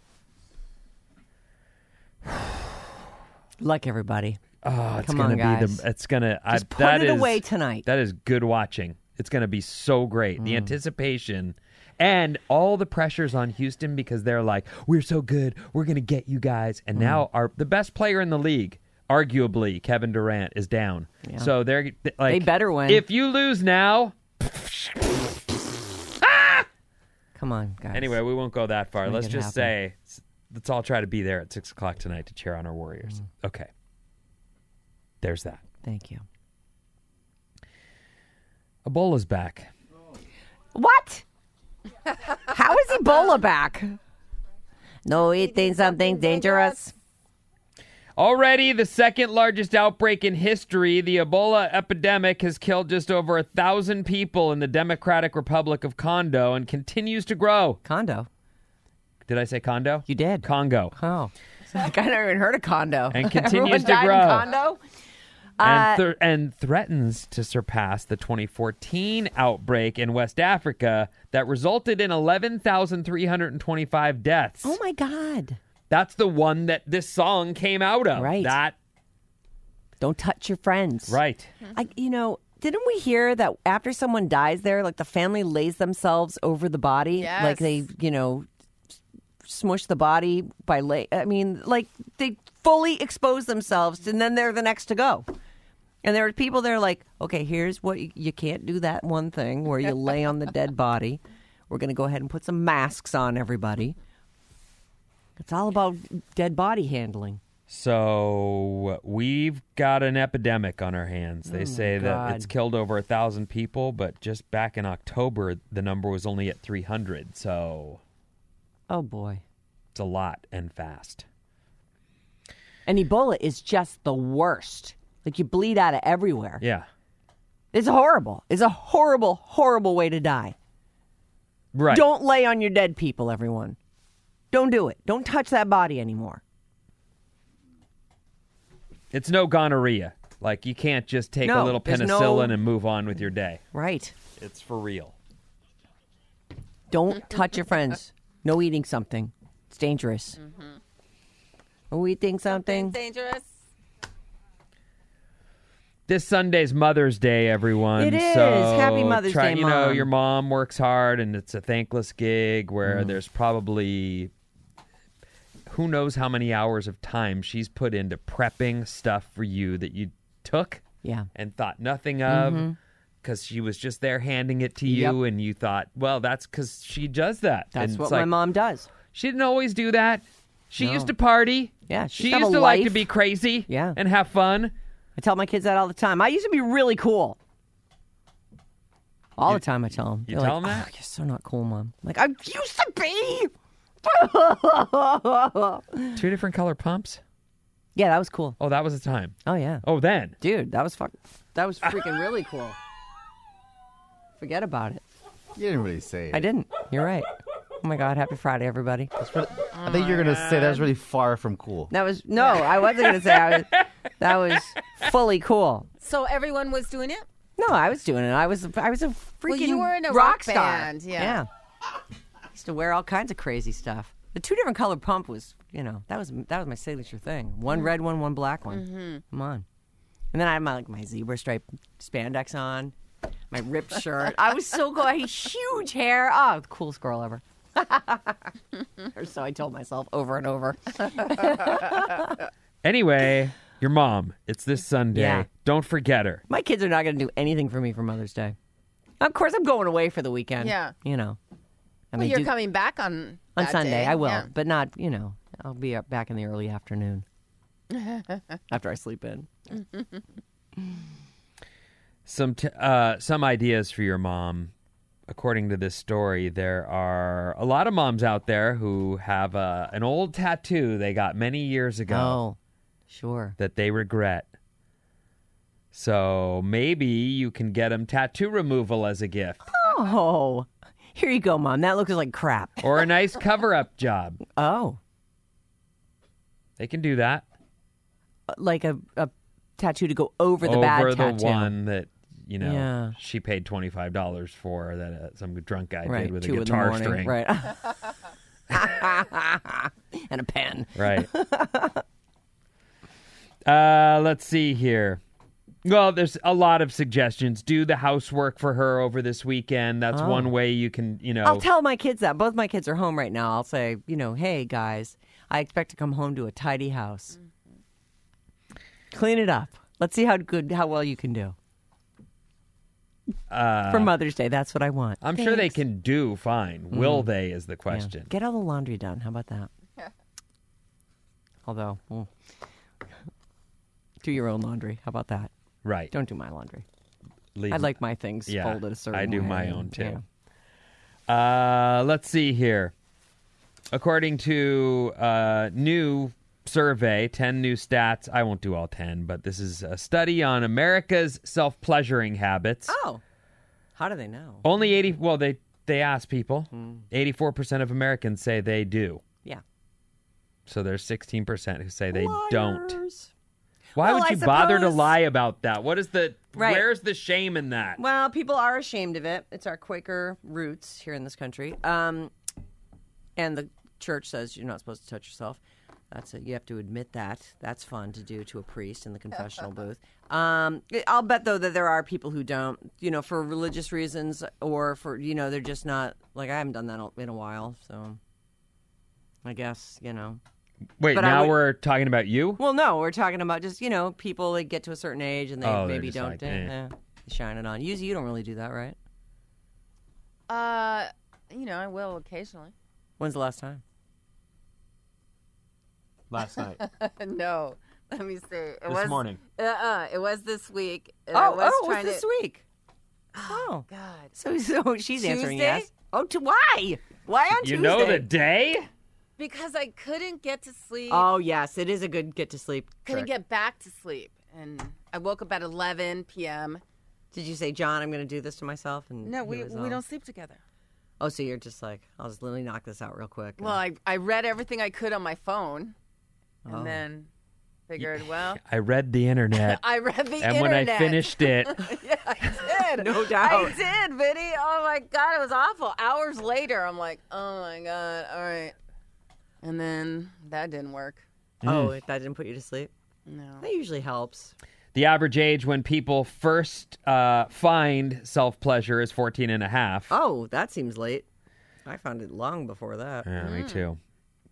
Speaker 4: Luck, everybody.
Speaker 5: Oh, it's
Speaker 4: Come
Speaker 5: gonna
Speaker 4: on,
Speaker 5: be
Speaker 4: guys.
Speaker 5: the. It's gonna. I,
Speaker 4: Just put
Speaker 5: that
Speaker 4: it
Speaker 5: is-
Speaker 4: away tonight.
Speaker 5: That is good watching. It's gonna be so great.
Speaker 4: Mm.
Speaker 5: The anticipation and all the pressures on Houston because they're like, we're so good, we're gonna get you guys. And
Speaker 4: Mm.
Speaker 5: now our the best player in the league, arguably Kevin Durant, is down.
Speaker 4: Yeah.
Speaker 5: So they're like,
Speaker 4: They better win.
Speaker 5: If you lose now.
Speaker 4: Come on, guys.
Speaker 5: Anyway, we won't go that far.
Speaker 4: Make
Speaker 5: Let's
Speaker 4: it
Speaker 5: just
Speaker 4: happen.
Speaker 5: say, let's all try to be there at six o'clock tonight to cheer on our Warriors.
Speaker 4: Mm.
Speaker 5: Okay. There's that.
Speaker 4: Thank you.
Speaker 5: Ebola's back.
Speaker 4: What? How is Ebola back? No, eating something dangerous.
Speaker 5: Already the second largest outbreak in history, the Ebola epidemic has killed just over a thousand people in the Democratic Republic of Congo and continues to grow.
Speaker 4: Condo.
Speaker 5: Did I say Congo?
Speaker 4: You did.
Speaker 5: Congo.
Speaker 4: Oh. I never even heard of condo.
Speaker 5: And continues
Speaker 4: Everyone
Speaker 5: to
Speaker 4: died in
Speaker 5: grow.
Speaker 4: condo? Uh,
Speaker 5: And, th- and threatens to surpass the twenty fourteen outbreak in West Africa that resulted in eleven thousand three hundred twenty-five deaths.
Speaker 4: Oh, my God.
Speaker 5: That's the one that this song came out of.
Speaker 4: Right.
Speaker 5: That,
Speaker 4: Don't touch your friends.
Speaker 5: right.
Speaker 4: I, you know, didn't we hear that after someone dies there, like the family lays themselves over the body?
Speaker 6: Yes.
Speaker 4: Like they, you know, smush the body by lay. I mean, like they fully expose themselves and then they're the next to go. And there are people that are like, okay, here's what you, you can't do that one thing where you lay on the dead body. We're going to go ahead and put some masks on everybody. It's all about dead body handling.
Speaker 5: So we've got an epidemic on our hands. They
Speaker 4: Oh,
Speaker 5: say
Speaker 4: my
Speaker 5: that
Speaker 4: God.
Speaker 5: it's killed over a thousand people, but just back in October, the number was only at three hundred. So
Speaker 4: Oh, boy.
Speaker 5: it's a lot and fast.
Speaker 4: And Ebola is just the worst. Like you bleed out of everywhere.
Speaker 5: Yeah.
Speaker 4: It's horrible. It's a horrible, horrible way to die.
Speaker 5: Right.
Speaker 4: Don't lay on your dead people, everyone. Don't do it. Don't touch that body anymore.
Speaker 5: It's no gonorrhea. Like you can't just take a
Speaker 4: No,
Speaker 5: little
Speaker 4: there's
Speaker 5: penicillin
Speaker 4: no-
Speaker 5: and move on with your day.
Speaker 4: Right.
Speaker 5: It's for real.
Speaker 4: Don't touch your friends. No eating something. It's dangerous.
Speaker 6: Mm-hmm.
Speaker 4: No eating something.
Speaker 6: Dangerous.
Speaker 5: This Sunday's Mother's Day, everyone.
Speaker 4: It is.
Speaker 5: So
Speaker 4: Happy Mother's
Speaker 5: try,
Speaker 4: Day,
Speaker 5: You know,
Speaker 4: Mom.
Speaker 5: your mom works hard, and it's a thankless gig where
Speaker 4: Mm.
Speaker 5: there's probably who knows how many hours of time she's put into prepping stuff for you that you took
Speaker 4: Yeah.
Speaker 5: and thought nothing of
Speaker 4: Mm-hmm.
Speaker 5: because she was just there handing it to you,
Speaker 4: Yep.
Speaker 5: and you thought, well, that's because she does that.
Speaker 4: That's
Speaker 5: and
Speaker 4: what
Speaker 5: it's
Speaker 4: my
Speaker 5: like,
Speaker 4: mom does.
Speaker 5: She didn't always do that. She
Speaker 4: No.
Speaker 5: used to party.
Speaker 4: Yeah, she
Speaker 5: She
Speaker 4: used to have
Speaker 5: used
Speaker 4: a
Speaker 5: to like to
Speaker 4: life.
Speaker 5: be crazy
Speaker 4: Yeah.
Speaker 5: and have fun.
Speaker 4: I tell my kids that all the time. I used to be really cool. All the time I tell them.
Speaker 5: you
Speaker 4: They're
Speaker 5: tell
Speaker 4: like,
Speaker 5: 'em that?
Speaker 4: "Oh, you're so not cool, Mom." I'm like, I used to be.
Speaker 5: Two different color pumps?
Speaker 4: Yeah, that was cool.
Speaker 5: Oh, that was the time.
Speaker 4: Oh, yeah.
Speaker 5: Oh, then.
Speaker 4: Dude, that was fuck. That was freaking really cool. Forget about it.
Speaker 7: You didn't really say it.
Speaker 4: I didn't. You're right. Oh my God! Happy Friday, everybody.
Speaker 7: I think you're gonna say that's really far from cool.
Speaker 4: That was no. I wasn't gonna say I was. That was fully cool.
Speaker 6: So everyone was doing it?
Speaker 4: No, I was doing it. I was. I was a freaking
Speaker 6: Well, you were in a
Speaker 4: rock,
Speaker 6: rock
Speaker 4: star.
Speaker 6: band, yeah.
Speaker 4: I used to wear all kinds of crazy stuff. The two different color pump was, you know, that was that was my signature thing. One red one, one black one.
Speaker 6: Mm-hmm.
Speaker 4: Come on. And then I had my like my zebra stripe spandex on, my ripped shirt. I was so cool. I had huge hair. Oh, the coolest girl ever. Or so I told myself over and over.
Speaker 5: Anyway, your mom. It's this Sunday.
Speaker 4: Yeah.
Speaker 5: Don't forget her.
Speaker 4: My kids are not going to do anything for me for Mother's Day. Of course, I'm going away for the weekend.
Speaker 6: Yeah.
Speaker 4: You know. I
Speaker 6: Well,
Speaker 4: mean,
Speaker 6: you're
Speaker 4: do-
Speaker 6: coming back on
Speaker 4: on
Speaker 6: that
Speaker 4: Sunday.
Speaker 6: day.
Speaker 4: I will,
Speaker 6: Yeah.
Speaker 4: but not, you know, I'll be up back in the early afternoon after I sleep in.
Speaker 5: Some t- uh, some ideas for your mom. According to this story, there are a lot of moms out there who have uh, an old tattoo they got many years ago
Speaker 4: Oh, sure.
Speaker 5: that they regret. So maybe you can get them tattoo removal as a gift
Speaker 4: Oh, here you go, Mom. That looks like crap.
Speaker 5: or a nice cover-up job.
Speaker 4: Oh,
Speaker 5: They can do that.
Speaker 4: like a, a tattoo to go over the
Speaker 5: Over
Speaker 4: bad
Speaker 5: the
Speaker 4: tattoo.
Speaker 5: one that, you know,
Speaker 4: Yeah.
Speaker 5: she paid twenty-five dollars for that uh, some drunk guy
Speaker 4: Right,
Speaker 5: did with a
Speaker 4: two in the
Speaker 5: guitar
Speaker 4: morning.
Speaker 5: string.
Speaker 4: Right. And a pen.
Speaker 5: Right. uh, let's see here. Well, there's a lot of suggestions. Do the housework for her over this weekend. That's
Speaker 4: Oh.
Speaker 5: one way you can, you know.
Speaker 4: I'll tell my kids that. Both my kids are home right now. I'll say, you know, hey, guys, I expect to come home to a tidy house. Clean it up. Let's see how good, how well you can do.
Speaker 5: uh,
Speaker 4: For Mother's Day, that's what I want.
Speaker 5: I'm sure they
Speaker 4: Thanks.
Speaker 5: can do fine. Will they is the
Speaker 4: Yeah.
Speaker 5: question.
Speaker 4: Get all the laundry done. How about that? Although, well, do your own laundry. How about that?
Speaker 5: Right.
Speaker 4: Don't do my laundry.
Speaker 5: Leave-
Speaker 4: I like my things
Speaker 5: Yeah,
Speaker 4: folded a certain way.
Speaker 5: I do my own
Speaker 4: and,
Speaker 5: too.
Speaker 4: yeah.
Speaker 5: Uh, let's see here. According to a new survey, ten new stats. I won't do all ten, but this is a study on America's self-pleasuring habits.
Speaker 4: Oh, how do they know?
Speaker 5: Only eighty. Well, they they asked people.
Speaker 4: Hmm.
Speaker 5: Eighty-four percent of Americans say they do.
Speaker 4: Yeah.
Speaker 5: So there's sixteen percent who say they don't.
Speaker 4: Liars.
Speaker 5: Why
Speaker 4: Well,
Speaker 5: would
Speaker 4: I
Speaker 5: you bother to
Speaker 4: suppose-
Speaker 5: lie about that? What is the?
Speaker 4: Right.
Speaker 5: Where's the shame in that?
Speaker 4: Well, people are ashamed of it. It's our Quaker roots here in this country. Um, and the church says you're not supposed to touch yourself. That's it. You have to admit that. That's fun to do to a priest in the confessional booth. Um, I'll bet, though, that there are people who don't, you know, for religious reasons or for, you know, they're just not, like, I haven't done that in a while. So I guess, you know.
Speaker 5: Wait,
Speaker 4: but I
Speaker 5: now
Speaker 4: would-
Speaker 5: we're talking about you?
Speaker 4: Well, no, we're talking about just, you know, people that get to a certain age and they
Speaker 5: Oh, they're
Speaker 4: maybe
Speaker 5: just
Speaker 4: don't
Speaker 5: like,
Speaker 4: eh,
Speaker 5: eh.
Speaker 4: eh, shine it on. Usually you don't really do that, right?
Speaker 6: Uh, you know, I will occasionally.
Speaker 4: When's the last time?
Speaker 7: Last night.
Speaker 6: No, let me see. It
Speaker 5: This
Speaker 6: was,
Speaker 5: morning.
Speaker 6: Uh-uh, it was this week. and I
Speaker 4: Oh,
Speaker 6: was
Speaker 4: oh, it was
Speaker 6: trying
Speaker 4: this
Speaker 6: to,
Speaker 4: week. Oh,
Speaker 6: God.
Speaker 4: so so she's answering
Speaker 6: Tuesday?
Speaker 4: yes. Oh, to why? Why on
Speaker 5: You
Speaker 4: Tuesday?
Speaker 5: know the day?
Speaker 6: Because I couldn't get to sleep.
Speaker 4: Oh yes, it is a good get to sleep.
Speaker 6: couldn't
Speaker 4: trick.
Speaker 6: get back to sleep, and I woke up at eleven p.m.
Speaker 4: Did you say, John, I'm going to do this to myself? And
Speaker 6: No,
Speaker 4: he
Speaker 6: we
Speaker 4: was
Speaker 6: we
Speaker 4: all-
Speaker 6: don't sleep together.
Speaker 4: Oh, so you're just like, I'll just literally knock this out real quick.
Speaker 6: Well, I I read everything I could on my phone, and
Speaker 4: Oh.
Speaker 6: then figured, well,
Speaker 5: I read the internet.
Speaker 6: I read the
Speaker 5: and
Speaker 6: internet.
Speaker 5: when I finished it,
Speaker 6: Yeah, I did.
Speaker 4: No doubt.
Speaker 6: I did, Vinny. Oh my God, it was awful. Hours later, I'm like, oh my God, all right. And then that didn't work.
Speaker 4: oh,
Speaker 5: Mm.
Speaker 4: that didn't put you to sleep.
Speaker 6: No.
Speaker 4: That usually helps.
Speaker 5: the average age when people first uh, find self-pleasure is fourteen and a half.
Speaker 4: Oh, that seems late. I found it long before that.
Speaker 5: Yeah, me too.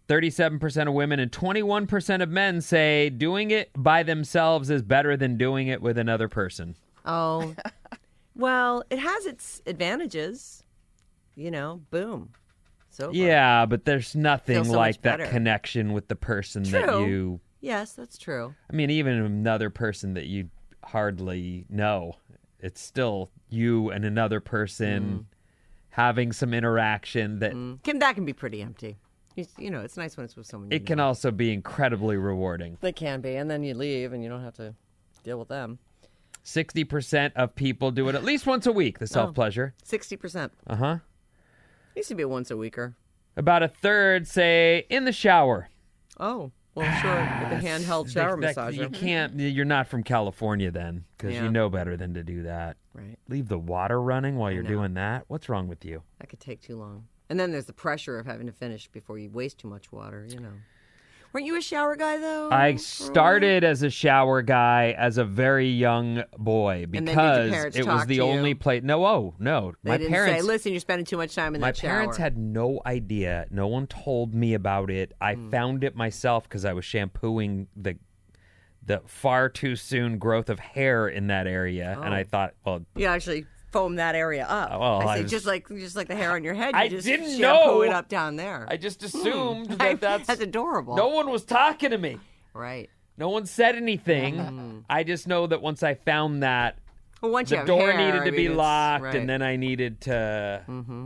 Speaker 5: thirty-seven percent of women and twenty-one percent of men say doing it by themselves is better than doing it with another person.
Speaker 4: Oh, well, it has its advantages. You know, boom. So far.
Speaker 5: Yeah, but there's nothing
Speaker 4: Feels so
Speaker 5: like
Speaker 4: much
Speaker 5: that
Speaker 4: better.
Speaker 5: connection with the person that
Speaker 4: True.
Speaker 5: you...
Speaker 4: Yes, that's true.
Speaker 5: I mean, even another person that you hardly know, it's still you and another person having some interaction that...
Speaker 4: Mm. Can, that can be pretty empty. You, you know, it's nice when it's with someone you
Speaker 5: It can
Speaker 4: know.
Speaker 5: also be incredibly rewarding.
Speaker 4: They can be, and then you leave and you don't have to deal with them.
Speaker 5: sixty percent of people do it at least once a week, the self-pleasure.
Speaker 4: sixty percent.
Speaker 5: Uh-huh.
Speaker 4: Used to be once a weeker.
Speaker 5: About a third say in the shower.
Speaker 4: Oh, well, sure. With the handheld shower
Speaker 5: That- that-
Speaker 4: massager.
Speaker 5: You can't, you're not from California then, because
Speaker 4: Yeah.
Speaker 5: you know better than to do that.
Speaker 4: Right.
Speaker 5: Leave the water running while you're
Speaker 4: know.
Speaker 5: doing that? What's wrong with you?
Speaker 4: That could take too long. And then there's the pressure of having to finish before you waste too much water, you know. Weren't you a shower guy, though?
Speaker 5: I
Speaker 4: for a
Speaker 5: started as a shower guy as a very young boy
Speaker 4: then did your
Speaker 5: because
Speaker 4: parents
Speaker 5: it was
Speaker 4: talk
Speaker 5: the
Speaker 4: to you?
Speaker 5: only place. No, oh, no.
Speaker 4: They
Speaker 5: my
Speaker 4: didn't
Speaker 5: parents.
Speaker 4: say, listen, you're spending too much time in
Speaker 5: my
Speaker 4: that shower.
Speaker 5: parents had no idea. No one told me about it. I
Speaker 4: Hmm.
Speaker 5: found it myself because I was shampooing the the far too soon growth of hair in that area, and I
Speaker 4: Oh.
Speaker 5: thought, well,
Speaker 4: You actually foam that area up.
Speaker 5: Uh, well,
Speaker 4: I
Speaker 5: I
Speaker 4: say,
Speaker 5: was-
Speaker 4: just like just like the hair on your head. You
Speaker 5: I
Speaker 4: just
Speaker 5: didn't
Speaker 4: shampoo
Speaker 5: know.
Speaker 4: it up down there.
Speaker 5: I just assumed
Speaker 4: I-
Speaker 5: that that's
Speaker 4: that's adorable.
Speaker 5: No one was talking to me.
Speaker 4: Right.
Speaker 5: No one said anything. I just know that once I found that,
Speaker 4: Well, once you
Speaker 5: the
Speaker 4: have
Speaker 5: door
Speaker 4: hair,
Speaker 5: needed
Speaker 4: I
Speaker 5: to
Speaker 4: mean,
Speaker 5: be
Speaker 4: it's-
Speaker 5: locked,
Speaker 4: right.
Speaker 5: and then I needed to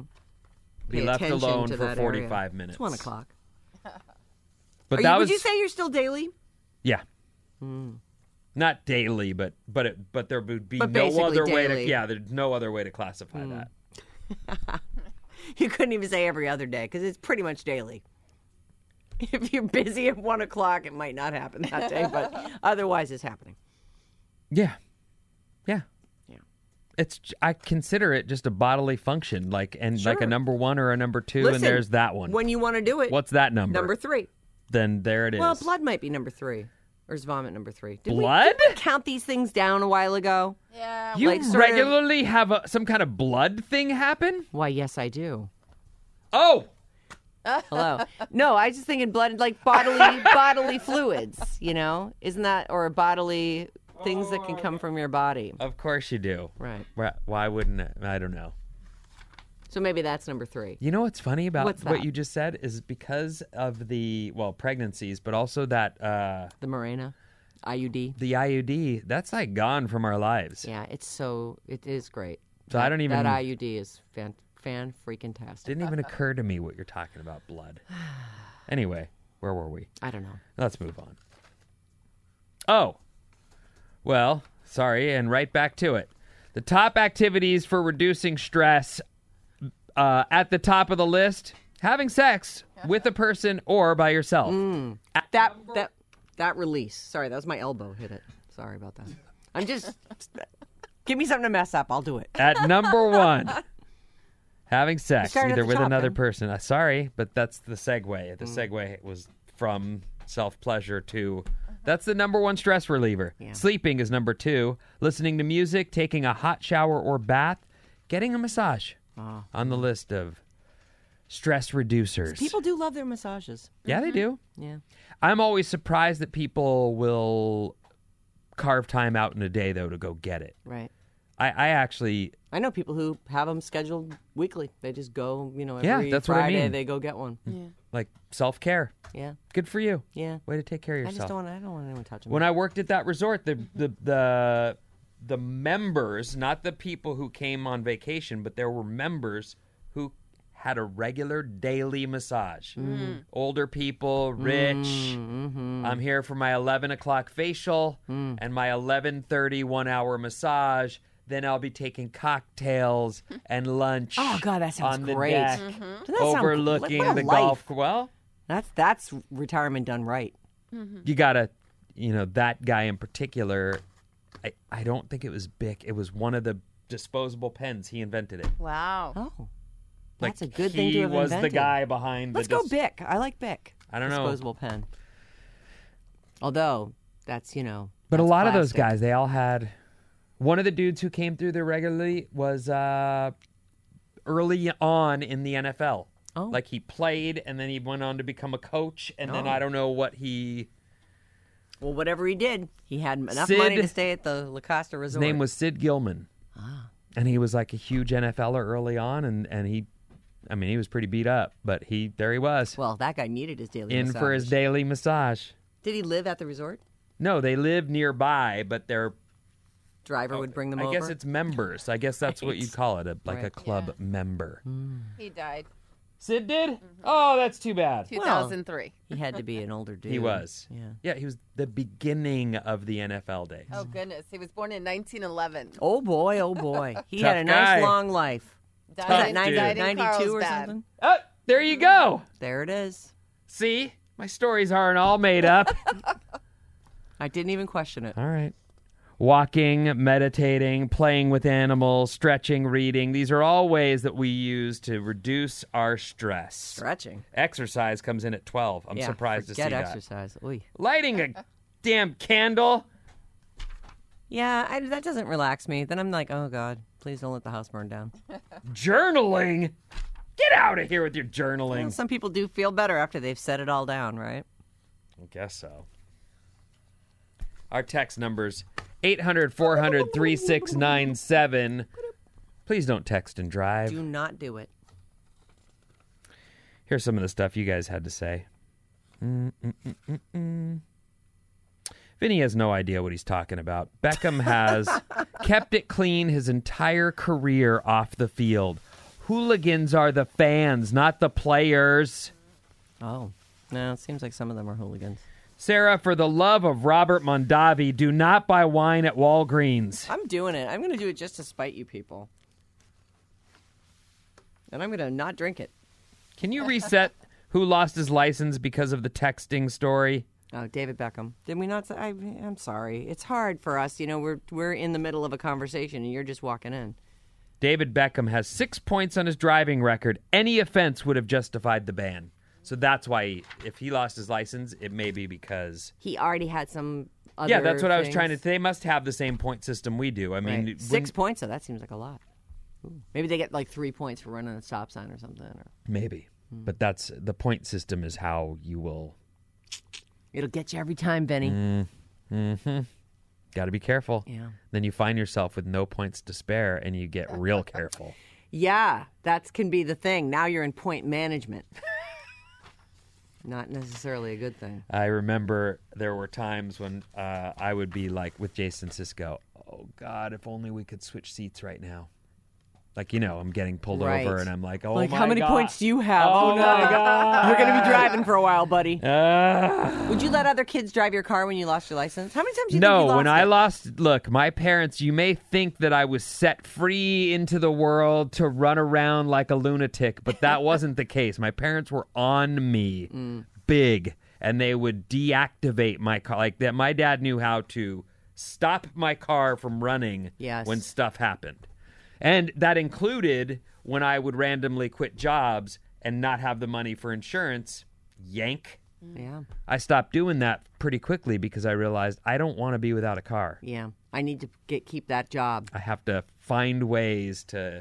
Speaker 5: be
Speaker 4: Pay
Speaker 5: left
Speaker 4: attention
Speaker 5: alone
Speaker 4: to
Speaker 5: for
Speaker 4: that
Speaker 5: forty-five
Speaker 4: area.
Speaker 5: minutes.
Speaker 4: It's one o'clock.
Speaker 5: But
Speaker 4: Are
Speaker 5: that
Speaker 4: you,
Speaker 5: was
Speaker 4: would you say you're still daily?
Speaker 5: yeah, not daily, but but it but there would be
Speaker 4: But
Speaker 5: no
Speaker 4: basically
Speaker 5: other way to
Speaker 4: daily.
Speaker 5: yeah. There's no other way to classify that.
Speaker 4: You couldn't even say every other day because it's pretty much daily. If you're busy at one o'clock, it might not happen that day, but otherwise, it's happening.
Speaker 5: Yeah, yeah,
Speaker 4: Yeah.
Speaker 5: It's I consider it just a bodily function, like and like a
Speaker 4: Sure.
Speaker 5: number one or a number two,
Speaker 4: Listen,
Speaker 5: and there's that one.
Speaker 4: When you want to do it,
Speaker 5: What's that number?
Speaker 4: number three?
Speaker 5: Then there it is.
Speaker 4: Well, blood might be number three, or is vomit number three? Did we-
Speaker 5: Blood?
Speaker 4: did we count these things down a while ago?
Speaker 6: Yeah.
Speaker 5: You
Speaker 4: like, sort of-
Speaker 5: regularly have a, some kind of blood thing happen?
Speaker 4: Why, yes, I do.
Speaker 5: Oh,
Speaker 4: Hello. No, I was just thinking blood, like bodily bodily fluids. You know, isn't that or bodily things that can come from your body?
Speaker 5: of course you do.
Speaker 4: Right.
Speaker 5: Why- Why wouldn't it? I don't know.
Speaker 4: So maybe that's number three.
Speaker 5: You know what's funny about
Speaker 4: What's
Speaker 5: what
Speaker 4: that?
Speaker 5: you just said is because of the well pregnancies, but also that uh,
Speaker 4: The Mirena, I U D.
Speaker 5: the I U D that's like gone from our lives.
Speaker 4: Yeah, it's so it is great.
Speaker 5: So I don't even-
Speaker 4: that I U D is fan fan freaking tastic.
Speaker 5: Didn't even occur to me what you're talking about, blood. Anyway, where were we?
Speaker 4: I don't know.
Speaker 5: Let's move on. Oh, well, sorry, and right back to it. The top activities for reducing stress uh, at the top of the list: having sex with a person or by yourself.
Speaker 4: That that that release. Sorry, that was my elbow hit it. Sorry about that. I'm just give me something to mess up. I'll do it.
Speaker 5: At number one, having sex
Speaker 4: started at
Speaker 5: either
Speaker 4: the
Speaker 5: with
Speaker 4: top,
Speaker 5: another
Speaker 4: then.
Speaker 5: person. Uh, sorry, but that's the segue. The
Speaker 4: Mm.
Speaker 5: segue was from self-pleasure to... That's the number one stress reliever. Sleeping is number two. Listening to music, taking a hot shower or bath, getting a massage
Speaker 4: Ah.
Speaker 5: on the list of stress reducers.
Speaker 4: People do love their massages.
Speaker 5: Yeah, they do.
Speaker 4: Yeah.
Speaker 5: I'm always surprised that people will carve time out in a day, though, to go get it.
Speaker 4: Right.
Speaker 5: I, I actually...
Speaker 4: I know people who have them scheduled weekly. They just go, you know, every
Speaker 5: Yeah, that's what I
Speaker 4: Friday
Speaker 5: mean.
Speaker 4: they go get one.
Speaker 5: Like self-care.
Speaker 4: Yeah.
Speaker 5: Good for you.
Speaker 4: Yeah.
Speaker 5: Way to take care of
Speaker 4: I
Speaker 5: yourself.
Speaker 4: just don't want I don't want anyone touching
Speaker 5: When
Speaker 4: me.
Speaker 5: I worked at that resort, the the the the members, not the people who came on vacation, but there were members who had a regular daily massage. Older people, rich. I'm here for my eleven o'clock facial and my eleven thirty one hour massage. Then I'll be taking cocktails and lunch.
Speaker 4: Oh, God, that sounds
Speaker 5: on the
Speaker 4: great.
Speaker 5: deck,
Speaker 4: Doesn't that sound-
Speaker 5: overlooking
Speaker 4: what a
Speaker 5: the
Speaker 4: life.
Speaker 5: golf. Well,
Speaker 4: That's that's retirement done right.
Speaker 5: you gotta, you know, that guy in particular. I, I don't think it was Bic. It was one of the disposable pens. He invented it.
Speaker 6: Wow.
Speaker 4: Oh.
Speaker 5: Like,
Speaker 4: That's a good
Speaker 5: he
Speaker 4: thing to have
Speaker 5: was
Speaker 4: invented.
Speaker 5: the guy behind
Speaker 4: Let's
Speaker 5: the.
Speaker 4: go
Speaker 5: dis-
Speaker 4: Bic. I like Bic.
Speaker 5: I don't know.
Speaker 4: Disposable pen. Although that's, you know,
Speaker 5: But a
Speaker 4: that's
Speaker 5: lot of those
Speaker 4: plastic.
Speaker 5: guys, they all had. One of the dudes who came through there regularly was uh, early on in the N F L.
Speaker 4: Oh.
Speaker 5: Like he played and then he went on to become a coach, and then
Speaker 4: Oh.
Speaker 5: I don't know what he...
Speaker 4: Well, whatever he did, he had enough
Speaker 5: Sid-
Speaker 4: money to stay at the La Costa Resort.
Speaker 5: His name was Sid Gilman.
Speaker 4: Ah.
Speaker 5: And he was like a huge N F L er early on, and, and he, I mean, he was pretty beat up, but he there he was.
Speaker 4: Well, that guy needed his daily
Speaker 5: in
Speaker 4: massage.
Speaker 5: for his daily massage.
Speaker 4: Did he live at the resort?
Speaker 5: No, they live nearby, but they're...
Speaker 4: Driver would bring them
Speaker 5: I
Speaker 4: over?
Speaker 5: guess it's members. I guess that's what
Speaker 4: Right.
Speaker 5: you'd call it, a, like
Speaker 4: Right.
Speaker 5: a club
Speaker 6: Yeah.
Speaker 5: member.
Speaker 6: He died
Speaker 5: Sid did? Oh, that's too bad.
Speaker 6: two thousand three.
Speaker 4: He had to be an older dude.
Speaker 5: He was.
Speaker 4: Yeah.
Speaker 5: Yeah, he was the beginning of the N F L days.
Speaker 6: Oh, goodness. He was born in nineteen eleven.
Speaker 4: Oh, boy, oh, boy. He
Speaker 5: Tough
Speaker 4: had a nice
Speaker 5: guy.
Speaker 4: long life.
Speaker 6: Died
Speaker 5: Tough
Speaker 6: in-
Speaker 5: dude.
Speaker 4: ninety,
Speaker 6: died in
Speaker 4: ninety-two or
Speaker 6: Carlsbad.
Speaker 4: something?
Speaker 5: Oh, there you go.
Speaker 4: There it is.
Speaker 5: See? My stories aren't all made up.
Speaker 4: I didn't even question it.
Speaker 5: All right. Walking, meditating, playing with animals, stretching, reading. These are all ways that we use to reduce our stress.
Speaker 4: Stretching.
Speaker 5: Exercise comes in at twelve. I'm
Speaker 4: yeah,
Speaker 5: surprised to see
Speaker 4: forget
Speaker 5: that.
Speaker 4: exercise. Oy.
Speaker 5: Lighting a damn candle.
Speaker 4: Yeah, I, that doesn't relax me. Then I'm like, oh, God, please don't let the house burn down.
Speaker 5: Journaling. Get out of here with your journaling.
Speaker 4: Well, some people do feel better after they've set it all down, right?
Speaker 5: I guess so. Our text numbers eight hundred, four hundred, three six nine seven. Please don't text and drive.
Speaker 4: Do not do it.
Speaker 5: Here's some of the stuff you guys had to say. Mm-mm-mm-mm-mm. Vinny has no idea what he's talking about. Beckham has kept it clean his entire career off the field. Hooligans are the fans, not the players.
Speaker 4: Oh, no, it seems like some of them are hooligans.
Speaker 5: Sarah, for the love of Robert Mondavi, do not buy wine at Walgreens.
Speaker 4: I'm doing it. I'm going to do it just to spite you people. And I'm going to not drink it.
Speaker 5: Can you reset who lost his license because of the texting story?
Speaker 4: Oh, David Beckham. Did we not say? I, I'm sorry. It's hard for us. You know, we're we're in the middle of a conversation and you're just walking in.
Speaker 5: David Beckham has six points on his driving record. Any offense would have justified the ban. So that's why, he, if he lost his license, it may be because...
Speaker 4: He already had some other
Speaker 5: Yeah, that's what I was
Speaker 4: things.
Speaker 5: trying to... They must have the same point system we do. I mean...
Speaker 4: Right. Six
Speaker 5: when-
Speaker 4: points, so that seems like a lot. Ooh. Maybe they get like three points for running a stop sign or something. Or...
Speaker 5: Maybe. But that's... The point system is how you will...
Speaker 4: It'll get you every time, Benny.
Speaker 5: Mm-hmm. Got to be careful.
Speaker 4: Yeah.
Speaker 5: Then you find yourself with no points to spare, and you get real careful.
Speaker 4: Yeah, that can be the thing. Now you're in point management. Not necessarily a good thing.
Speaker 5: I remember there were times when uh, I would be like with Jason Sisko, oh, God, if only we could switch seats right now. Like, you know, I'm getting pulled
Speaker 4: Right.
Speaker 5: over, and I'm like, oh,
Speaker 4: like,
Speaker 5: my
Speaker 4: how many
Speaker 5: God.
Speaker 4: points do you have?
Speaker 5: Oh,
Speaker 4: Oh, no.
Speaker 5: my God.
Speaker 4: You're going to be driving for a while, buddy.
Speaker 5: Uh,
Speaker 4: Would you let other kids drive your car when you lost your license? How many times do you
Speaker 5: no,
Speaker 4: think you lost
Speaker 5: when I
Speaker 4: it?
Speaker 5: lost, look, my parents, you may think that I was set free into the world to run around like a lunatic, but that wasn't the case. My parents were on me
Speaker 4: Mm.
Speaker 5: big, and they would deactivate my car. Like that, my dad knew how to stop my car from running
Speaker 4: Yes.
Speaker 5: when stuff happened. And that included when I would randomly quit jobs and not have the money for insurance, yank.
Speaker 4: Yeah,
Speaker 5: I stopped doing that pretty quickly because I realized I don't want to be without a car.
Speaker 4: yeah. I need to get keep that job.
Speaker 5: I have to find ways to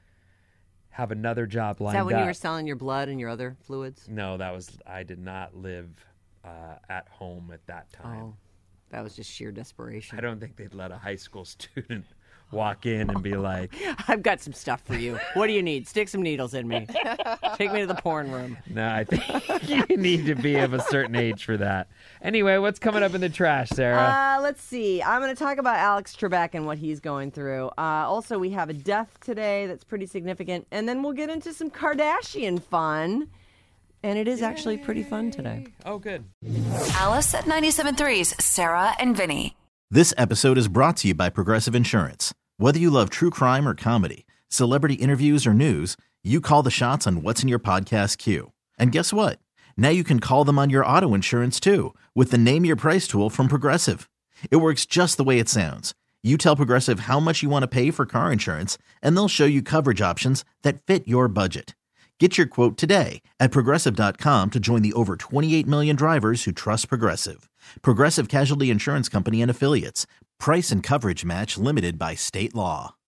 Speaker 5: have another job lined
Speaker 4: Is that when
Speaker 5: up.
Speaker 4: you were selling your blood and your other fluids?
Speaker 5: No, that was I did not live uh, at home at that time.
Speaker 4: Oh, that was just sheer desperation.
Speaker 5: I don't think they'd let a high school student walk in and be like,
Speaker 4: I've got some stuff for you. What do you need? Stick some needles in me. Take me to the porn room.
Speaker 5: no, I think you need to be of a certain age for that. Anyway, what's coming up in the trash, Sarah?
Speaker 4: Uh, let's see. I'm going to talk about Alex Trebek and what he's going through. Uh, also, we have a death today that's pretty significant. And then we'll get into some Kardashian fun. And it is actually pretty fun today.
Speaker 5: Oh, good.
Speaker 3: Alice at ninety-seven point three's Sarah and Vinny.
Speaker 10: This episode is brought to you by Progressive Insurance. Whether you love true crime or comedy, celebrity interviews or news, you call the shots on what's in your podcast queue. And guess what? Now you can call them on your auto insurance too with the Name Your Price tool from Progressive. It works just the way it sounds. You tell Progressive how much you want to pay for car insurance, and they'll show you coverage options that fit your budget. Get your quote today at Progressive dot com to join the over twenty-eight million drivers who trust Progressive. Progressive Casualty Insurance Company and Affiliates. Price and coverage match limited by state law.